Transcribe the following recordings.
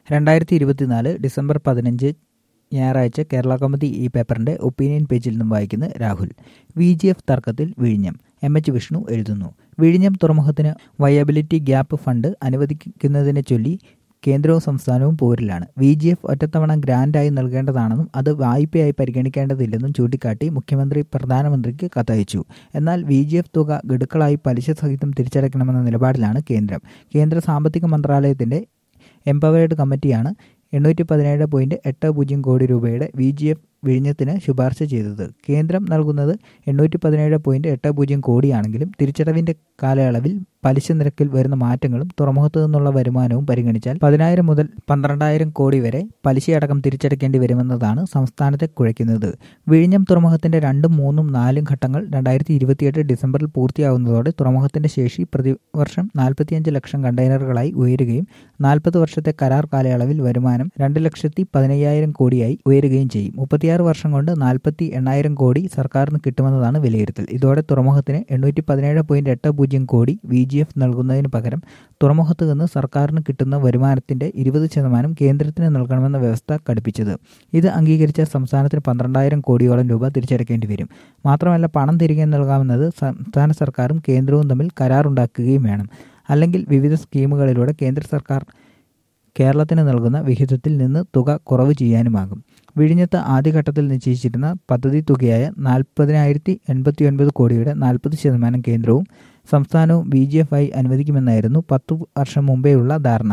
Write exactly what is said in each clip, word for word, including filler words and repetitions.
രണ്ടായിരത്തി ഇരുപത്തിനാല് ഡിസംബർ പതിനഞ്ച് ഞായറാഴ്ച കേരള കൗമുദി ഈ പേപ്പറിന്റെ ഒപ്പീനിയൻ പേജിൽ നിന്നും വായിക്കുന്ന രാഹുൽ. വി ജി എഫ് തർക്കത്തിൽ വിഴിഞ്ഞം. എം എച്ച് വിഷ്ണു എഴുതുന്നു. വിഴിഞ്ഞം തുറമുഖത്തിന് വയബിലിറ്റി ഗ്യാപ്പ് ഫണ്ട് അനുവദിക്കുന്നതിനെ ചൊല്ലി കേന്ദ്രവും സംസ്ഥാനവും പോരിലാണ്. വി ജി എഫ് ഒറ്റത്തവണ ഗ്രാന്റായി നൽകേണ്ടതാണെന്നും അത് വായ്പയായി പരിഗണിക്കേണ്ടതില്ലെന്നും ചൂണ്ടിക്കാട്ടി മുഖ്യമന്ത്രി പ്രധാനമന്ത്രിക്ക് കത്തയച്ചു. എന്നാൽ വി ജി എഫ് തുക ഗഡുക്കളായി പലിശ സഹിതം തിരിച്ചടയ്ക്കണമെന്ന നിലപാടിലാണ് കേന്ദ്രം. കേന്ദ്ര സാമ്പത്തിക മന്ത്രാലയത്തിന്റെ എംപവേർഡ് കമ്മിറ്റിയാണ് എണ്ണൂറ്റി പതിനേഴ് പോയിന്റ് എട്ട് പൂജ്യം കോടി രൂപയുടെ വി ജി എഫ് വിഴിഞ്ഞത്തിന് ശുപാർശ ചെയ്തത്. കേന്ദ്രം നൽകുന്നത് എണ്ണൂറ്റി പതിനേഴ് പോയിന്റ് എട്ട് പൂജ്യം കോടിയാണെങ്കിലും തിരിച്ചടവിന്റെ കാലയളവിൽ പലിശ നിരക്കിൽ വരുന്ന മാറ്റങ്ങളും തുറമുഖത്തു നിന്നുള്ള വരുമാനവും പരിഗണിച്ചാൽ പതിനായിരം മുതൽ പന്ത്രണ്ടായിരം കോടി വരെ പലിശയടക്കം തിരിച്ചടയ്ക്കേണ്ടി വരുമെന്നതാണ് സംസ്ഥാനത്തെ കുഴയ്ക്കുന്നത്. വിഴിഞ്ഞം തുറമുഖത്തിന്റെ രണ്ടും മൂന്നും നാലും ഘട്ടങ്ങൾ രണ്ടായിരത്തി ഇരുപത്തിയെട്ട് ഡിസംബറിൽ പൂർത്തിയാകുന്നതോടെ തുറമുഖത്തിന്റെ ശേഷി പ്രതിവർഷം നാൽപ്പത്തിയഞ്ച് ലക്ഷം കണ്ടെയ്നറുകളായി ഉയരുകയും നാൽപ്പത് വർഷത്തെ കരാർ കാലയളവിൽ വരുമാനം രണ്ട് ലക്ഷത്തി പതിനയ്യായിരം കോടിയായി ഉയരുകയും ചെയ്യും. മുപ്പത്തിയാറ് വർഷം കൊണ്ട് നാൽപ്പത്തി എണ്ണായിരം കോടി സർക്കാരിന് കിട്ടുമെന്നതാണ് വിലയിരുത്തൽ. ഇതോടെ തുറമുഖത്തിന് എണ്ണൂറ്റി പതിനേഴ് പോയിന്റ് എട്ട് പൂജ്യം കോടി വി ജി എഫ് നൽകുന്നതിന് പകരം തുറമുഖത്ത് നിന്ന് സർക്കാരിന് കിട്ടുന്ന വരുമാനത്തിന്റെ ഇരുപത് ശതമാനം കേന്ദ്രത്തിന് നൽകണമെന്ന വ്യവസ്ഥ ഘടിപ്പിച്ചത്. ഇത് അംഗീകരിച്ച സംസ്ഥാനത്തിന് പന്ത്രണ്ടായിരം കോടിയോളം രൂപ തിരിച്ചടയ്ക്കേണ്ടി വരും. മാത്രമല്ല പണം തിരികെ നൽകാമെന്നത് സംസ്ഥാന സർക്കാരും കേന്ദ്രവും തമ്മിൽ കരാറുണ്ടാക്കുകയും വേണം. അല്ലെങ്കിൽ വിവിധ സ്കീമുകളിലൂടെ കേന്ദ്ര സർക്കാർ കേരളത്തിന് നൽകുന്ന വിഹിതത്തിൽ നിന്ന് തുക കുറവ് ചെയ്യാനുമാകും. വിഴിഞ്ഞത്ത് ആദ്യഘട്ടത്തിൽ നിശ്ചയിച്ചിരുന്ന പദ്ധതി തുകയായ നാൽപ്പതിനായിരത്തി എൺപത്തി ഒൻപത് കോടിയുടെ നാൽപ്പത് ശതമാനം കേന്ദ്രവും സംസ്ഥാനവും വി ജി എഫ് ആയി അനുവദിക്കുമെന്നായിരുന്നു പത്തു വർഷം മുമ്പേയുള്ള ധാരണ.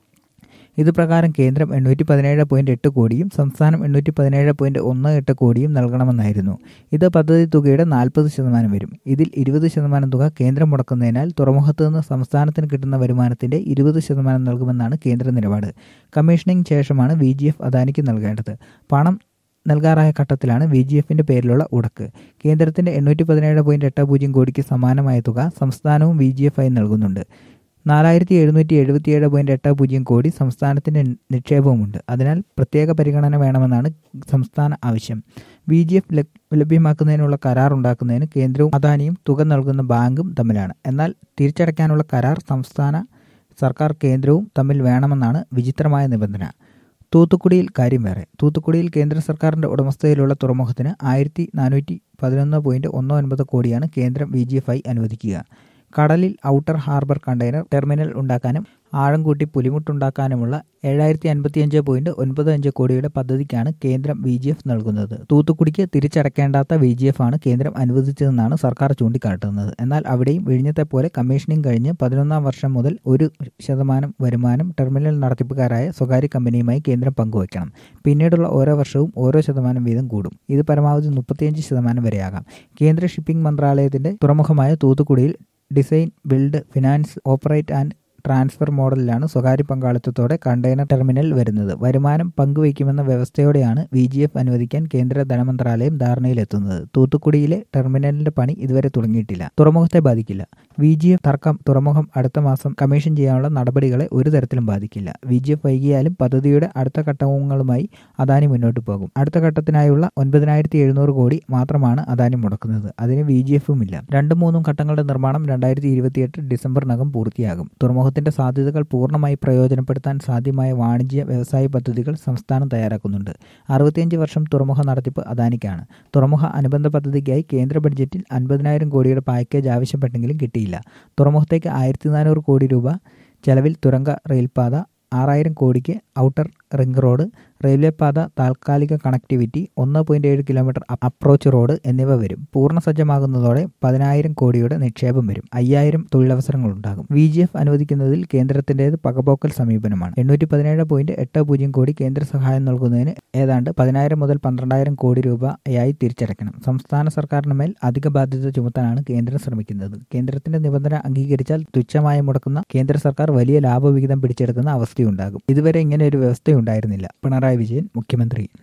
ഇതുപ്രകാരം കേന്ദ്രം എണ്ണൂറ്റി പതിനേഴ് പോയിന്റ് എട്ട് കോടിയും സംസ്ഥാനം എണ്ണൂറ്റി പതിനേഴ് പോയിന്റ് ഒന്ന് എട്ട് കോടിയും നൽകണമെന്നായിരുന്നു. ഇത് പദ്ധതി തുകയുടെ നാൽപ്പത് ശതമാനം വരും. ഇതിൽ ഇരുപത് ശതമാനം തുക കേന്ദ്രം മുടക്കുന്നതിനാൽ തുറമുഖത്ത് നിന്ന് സംസ്ഥാനത്തിന് കിട്ടുന്ന വരുമാനത്തിന്റെ ഇരുപത് ശതമാനം നൽകുമെന്നാണ് കേന്ദ്ര നിലപാട്. കമ്മീഷനിങ് ശേഷമാണ് വി ജി എഫ് അദാനിക്ക് നൽകേണ്ടത്. പണം നൽകാറായ ഘട്ടത്തിലാണ് വി ജി എഫിന്റെ പേരിലുള്ള ഉടക്ക്. കേന്ദ്രത്തിന്റെ എണ്ണൂറ്റി പതിനേഴ് പോയിന്റ് എട്ട് പൂജ്യം കോടിക്ക് സമാനമായ തുക സംസ്ഥാനവും വി ജി എഫ് ആയി നൽകുന്നുണ്ട്. നാലായിരത്തി എഴുന്നൂറ്റി എഴുപത്തിയേഴ് പോയിന്റ് എട്ട് പൂജ്യം കോടി സംസ്ഥാനത്തിന്റെ നിക്ഷേപവുമുണ്ട്. അതിനാൽ പ്രത്യേക പരിഗണന വേണമെന്നാണ് സംസ്ഥാന ആവശ്യം. വി ജി എഫ് ലഭ്യമാക്കുന്നതിനുള്ള കരാർ ഉണ്ടാക്കുന്നതിന് കേന്ദ്രവും അദാനിയും തുക നൽകുന്ന ബാങ്കും തമ്മിലാണ്. എന്നാൽ തിരിച്ചടയ്ക്കാനുള്ള കരാർ സംസ്ഥാന സർക്കാർ കേന്ദ്രവും തമ്മിൽ വേണമെന്നാണ് വിചിത്രമായ നിബന്ധന. തൂത്തുക്കുടിയിൽ കാര്യം വേറെ. തൂത്തുക്കുടിയിൽ കേന്ദ്ര സർക്കാരിന്റെ ഉടമസ്ഥതയിലുള്ള തുറമുഖത്തിന് ആയിരത്തി നാനൂറ്റി പതിനൊന്ന് പോയിന്റ് ഒന്ന് ഒൻപത് കോടിയാണ് കേന്ദ്രം വി ജി എഫ് ആയി അനുവദിക്കുക. കടലിൽ ഔട്ടർ ഹാർബർ കണ്ടെയ്നർ ടെർമിനൽ ഉണ്ടാക്കാനും ആഴം കൂട്ടി പുലിമുട്ടുണ്ടാക്കാനുമുള്ള ഏഴായിരത്തി അൻപത്തിയഞ്ച് പോയിന്റ് ഒൻപത് അഞ്ച് കോടിയുടെ പദ്ധതിക്കാണ് കേന്ദ്രം വി ജി എഫ് നൽകുന്നത്. തൂത്തുക്കുടിക്ക് തിരിച്ചടയ്ക്കേണ്ടാത്ത വി ജി എഫ് ആണ് കേന്ദ്രം അനുവദിച്ചതെന്നാണ് സർക്കാർ ചൂണ്ടിക്കാട്ടുന്നത്. എന്നാൽ അവിടെയും വിഴിഞ്ഞത്തെ പോലെ കമ്മീഷനിങ് കഴിഞ്ഞ് പതിനൊന്നാം വർഷം മുതൽ ഒരു ശതമാനം വരുമാനം ടെർമിനൽ നടത്തിപ്പുകാരായ സ്വകാര്യ കമ്പനിയുമായി കേന്ദ്രം പങ്കുവയ്ക്കണം. പിന്നീടുള്ള ഓരോ വർഷവും ഓരോ ശതമാനം വീതം കൂടും. ഇത് പരമാവധി മുപ്പത്തിയഞ്ച് ശതമാനം വരെയാകാം. കേന്ദ്ര ഷിപ്പിംഗ് മന്ത്രാലയത്തിന്റെ തുറമുഖമായ തൂത്തുക്കുടിയിൽ design, build, finance, operate and transfer മോഡലിലാണ് സ്വകാര്യ പങ്കാളിത്തത്തോടെ കണ്ടെയ്നർ ടെർമിനൽ വരുന്നത്. വരുമാനം പങ്കുവയ്ക്കുമെന്ന വ്യവസ്ഥയോടെയാണ് വി ജി എഫ് അനുവദിക്കാൻ കേന്ദ്ര ധനമന്ത്രാലയം ധാരണയിലെത്തുന്നത്. തൂത്തുക്കുടിയിലെ ടെർമിനലിന്റെ പണി ഇതുവരെ തുടങ്ങിയിട്ടില്ല. തുറമുഖത്തെ ബാധിക്കില്ല. വി ജി എഫ് തർക്കം തുറമുഖം അടുത്ത മാസം കമ്മീഷൻ ചെയ്യാനുള്ള നടപടികളെ ഒരു തരത്തിലും ബാധിക്കില്ല. വി ജി എഫ് വൈകിയാലും പദ്ധതിയുടെ അടുത്ത ഘട്ടങ്ങളുമായി അദാനി മുന്നോട്ട് പോകും. അടുത്ത ഘട്ടത്തിനായുള്ള ഒൻപതിനായിരത്തി എഴുന്നൂറ് കോടി മാത്രമാണ് അദാനി മുടക്കുന്നത്. അതിന് വി ജി എഫും ഇല്ല. രണ്ടും മൂന്നും ഘട്ടങ്ങളുടെ നിർമ്മാണം രണ്ടായിരത്തി ഇരുപത്തിയെട്ട് ഡിസംബറിനകം പൂർത്തിയാകും. തുറമുഖ ത്തിന്റെ സാധ്യതകൾ പൂർണ്ണമായി പ്രയോജനപ്പെടുത്താൻ സാധ്യമായ വാണിജ്യ വ്യവസായ പദ്ധതികൾ സംസ്ഥാനം തയ്യാറാക്കുന്നുണ്ട്. അറുപത്തിയഞ്ച് വർഷം തുറമുഖ നടത്തിപ്പ് അദാനിക്കാണ്. തുറമുഖ അനുബന്ധ പദ്ധതിക്കായി കേന്ദ്ര ബഡ്ജറ്റിൽ അൻപതിനായിരം കോടിയുടെ പാക്കേജ് ആവശ്യപ്പെട്ടെങ്കിലും കിട്ടിയില്ല. തുറമുഖത്തേക്ക് ആയിരത്തി നാനൂറ് കോടി രൂപ ചെലവിൽ തുരങ്ക റെയിൽപാത, ആറായിരം കോടിക്ക് ഔട്ടർ റിംഗ് റോഡ്, റെയിൽവേ പാത, താൽക്കാലിക കണക്ടിവിറ്റി, ഒന്ന് പോയിന്റ് ഏഴ് കിലോമീറ്റർ അപ്രോച്ച് റോഡ് എന്നിവ വരും. പൂർണ്ണ സജ്ജമാകുന്നതോടെ പതിനായിരം കോടിയുടെ നിക്ഷേപം വരും. അയ്യായിരം തൊഴിലവസരങ്ങളുണ്ടാകും. വി ജി എഫ് അനുവദിക്കുന്നതിൽ കേന്ദ്രത്തിൻ്റേത് പകപോക്കൽ സമീപനമാണ്. എണ്ണൂറ്റി പോയിന്റ് എട്ട് പൂജ്യം കോടി കേന്ദ്ര സഹായം നൽകുന്നതിന് ഏതാണ്ട് പതിനായിരം മുതൽ പന്ത്രണ്ടായിരം കോടി രൂപയായി തിരിച്ചടയ്ക്കണം. സംസ്ഥാന സർക്കാരിന് മേൽ അധിക ബാധ്യത ചുമത്താനാണ് കേന്ദ്രം ശ്രമിക്കുന്നത്. കേന്ദ്രത്തിന്റെ നിബന്ധന അംഗീകരിച്ചാൽ തുച്ഛമായി മുടക്കുന്ന കേന്ദ്ര സർക്കാർ വലിയ ലാഭവിഹിതം പിടിച്ചെടുക്കുന്ന അവസ്ഥയുണ്ടാകും. ഇതുവരെ ഇങ്ങനെ ഒരു വ്യവസ്ഥയുണ്ടായിരുന്നില്ല. പിണറായി വിജയൻ മുഖ്യമന്ത്രി.